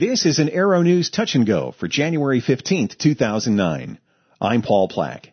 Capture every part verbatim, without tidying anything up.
This is an Aero News Touch and Go for January fifteenth, two thousand nine. I'm Paul Plack.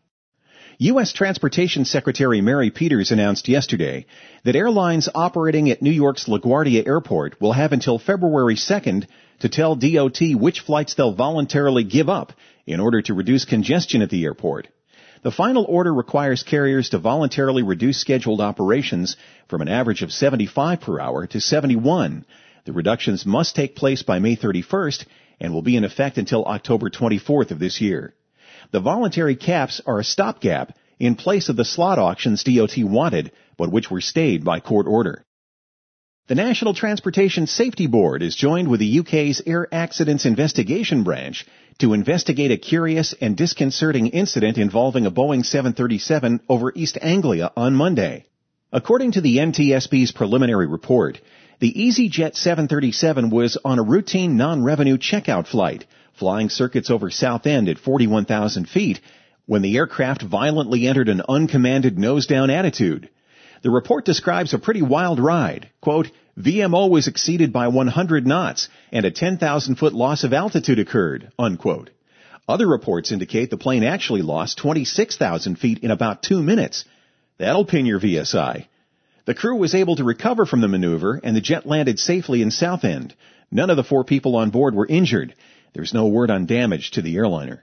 U S Transportation Secretary Mary Peters announced yesterday that airlines operating at New York's LaGuardia Airport will have until February second to tell D O T which flights they'll voluntarily give up in order to reduce congestion at the airport. The final order requires carriers to voluntarily reduce scheduled operations from an average of seventy-five per hour to seventy-one. The reductions must take place by May thirty-first and will be in effect until October twenty-fourth of this year. The voluntary caps are a stopgap in place of the slot auctions D O T wanted, but which were stayed by court order. The National Transportation Safety Board is joined with the U K's Air Accidents Investigation Branch to investigate a curious and disconcerting incident involving a Boeing seven thirty-seven over East Anglia on Monday. According to the N T S B's preliminary report, the EasyJet seven thirty-seven was on a routine non-revenue checkout flight, flying circuits over Southend at forty-one thousand feet, when the aircraft violently entered an uncommanded nose-down attitude. The report describes a pretty wild ride. Quote, V M O was exceeded by one hundred knots, and a ten thousand foot loss of altitude occurred, unquote. Other reports indicate the plane actually lost twenty-six thousand feet in about two minutes. That'll pin your V S I. The crew was able to recover from the maneuver, and the jet landed safely in Southend. None of the four people on board were injured. There's no word on damage to the airliner.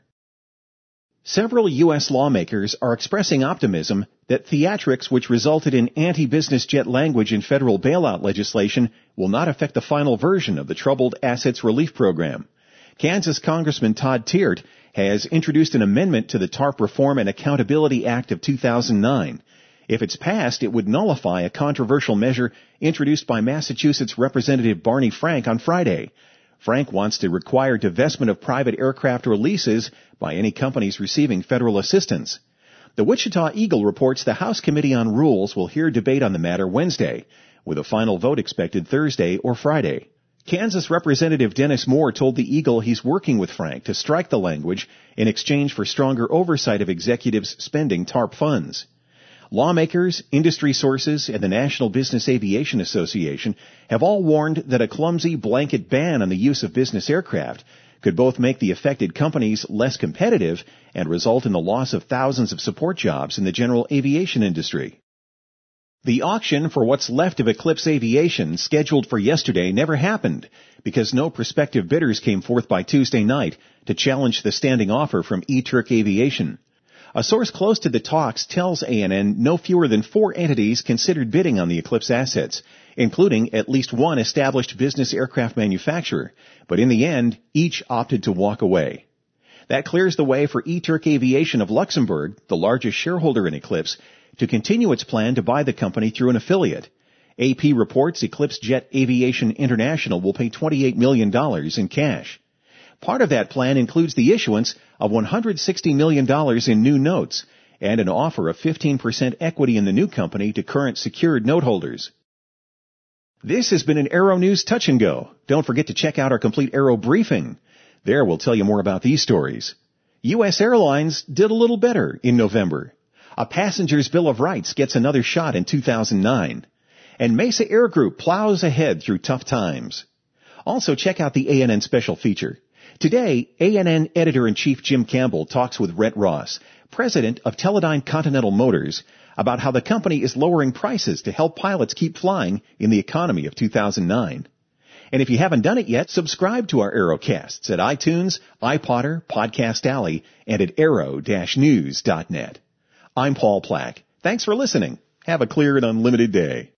Several U S lawmakers are expressing optimism that theatrics which resulted in anti-business jet language in federal bailout legislation will not affect the final version of the Troubled Assets Relief Program. Kansas Congressman Todd Tiert has introduced an amendment to the TARP Reform and Accountability Act of two thousand nine. If it's passed, it would nullify a controversial measure introduced by Massachusetts Representative Barney Frank on Friday. Frank wants to require divestment of private aircraft or leases by any companies receiving federal assistance. The Wichita Eagle reports the House Committee on Rules will hear debate on the matter Wednesday, with a final vote expected Thursday or Friday. Kansas Representative Dennis Moore told the Eagle he's working with Frank to strike the language in exchange for stronger oversight of executives spending TARP funds. Lawmakers, industry sources, and the National Business Aviation Association have all warned that a clumsy blanket ban on the use of business aircraft could both make the affected companies less competitive and result in the loss of thousands of support jobs in the general aviation industry. The auction for what's left of Eclipse Aviation, scheduled for yesterday, never happened because no prospective bidders came forth by Tuesday night to challenge the standing offer from eTurk Aviation. A source close to the talks tells A N N no fewer than four entities considered bidding on the Eclipse assets, including at least one established business aircraft manufacturer, but in the end, each opted to walk away. That clears the way for eTurk Aviation of Luxembourg, the largest shareholder in Eclipse, to continue its plan to buy the company through an affiliate. A P reports Eclipse Jet Aviation International will pay twenty-eight million dollars in cash. Part of that plan includes the issuance of one hundred sixty million dollars in new notes and an offer of fifteen percent equity in the new company to current secured note holders. This has been an Aero News Touch and Go. Don't forget to check out our complete Aero briefing. There we'll tell you more about these stories. U S Airlines did a little better in November. A passenger's Bill of Rights gets another shot in two thousand nine. And Mesa Air Group plows ahead through tough times. Also check out the A N N special feature. Today, A N N Editor-in-Chief Jim Campbell talks with Rhett Ross, president of Teledyne Continental Motors, about how the company is lowering prices to help pilots keep flying in the economy of two thousand nine. And if you haven't done it yet, subscribe to our Aerocasts at iTunes, iPodder, Podcast Alley, and at aero dash news dot net. I'm Paul Plack. Thanks for listening. Have a clear and unlimited day.